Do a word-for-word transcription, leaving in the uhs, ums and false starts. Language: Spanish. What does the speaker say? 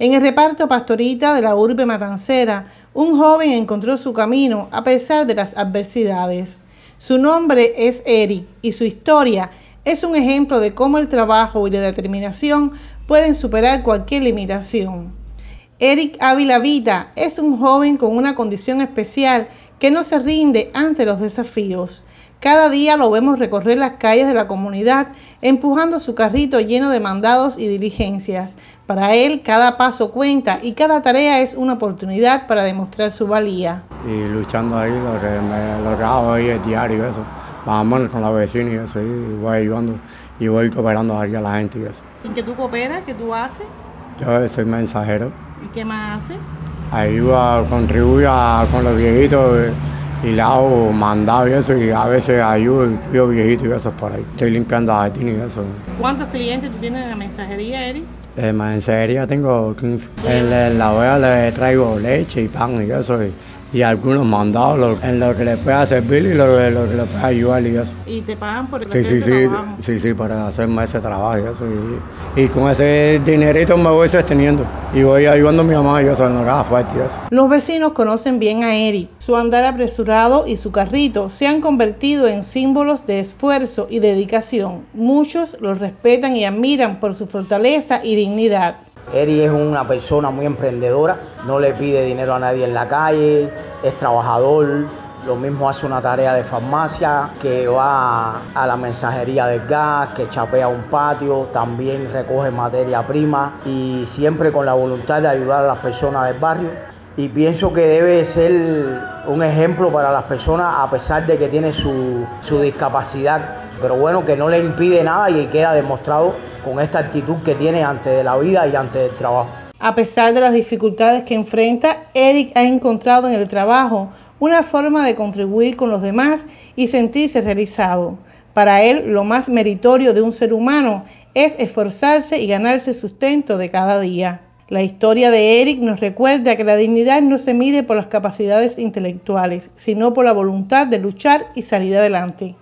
En el reparto Pastorita de la urbe matancera, un joven encontró su camino a pesar de las adversidades. Su nombre es Eric y su historia es un ejemplo de cómo el trabajo y la determinación pueden superar cualquier limitación. Eric Ávila Vita es un joven con una condición especial que no se rinde ante los desafíos. Cada día lo vemos recorrer las calles de la comunidad empujando su carrito lleno de mandados y diligencias. Para él, cada paso cuenta y cada tarea es una oportunidad para demostrar su valía. Y luchando ahí, lo que, me, lo que hago ahí es diario, eso. Vamos con la vecina y eso, y voy ayudando y voy cooperando ahí a la gente y eso. ¿En qué tú cooperas? ¿Qué tú haces? Yo soy mensajero. ¿Y qué más haces? Ayuda, contribuyo a, con los viejitos y, y le hago mandado y eso, y a veces ayudo y pido viejitos y eso por ahí. Estoy limpiando jardines y eso. ¿Cuántos clientes tú tienes en la mensajería, Eric? En la mensajería tengo quince. En, en la olla le traigo leche y pan y eso, y, y algunos mandados lo, en lo que le pueda servir y lo, lo que le pueda ayudar y eso. ¿Y te pagan por el sí, sí, sí, trabajo? Sí, sí, para hacerme ese trabajo y eso. Y, y con ese dinerito me voy sosteniendo y voy ayudando a mi mamá y eso en lo que haga fuerte y eso. Los vecinos conocen bien a Eric. Su andar apresurado y su carrito se han convertido en símbolos de esfuerzo y dedicación. Muchos los respetan y admiran por su fortaleza y dignidad. Eric es una persona muy emprendedora, no le pide dinero a nadie en la calle, es trabajador, lo mismo hace una tarea de farmacia, que va a la mensajería del gas, que chapea un patio, también recoge materia prima y siempre con la voluntad de ayudar a las personas del barrio. Y pienso que debe ser un ejemplo para las personas a pesar de que tiene su, su discapacidad, pero bueno, que no le impide nada y queda demostrado con esta actitud que tiene ante la vida y ante el trabajo. A pesar de las dificultades que enfrenta, Eric ha encontrado en el trabajo una forma de contribuir con los demás y sentirse realizado. Para él, lo más meritorio de un ser humano es esforzarse y ganarse el sustento de cada día. La historia de Eric nos recuerda que la dignidad no se mide por las capacidades intelectuales, sino por la voluntad de luchar y salir adelante.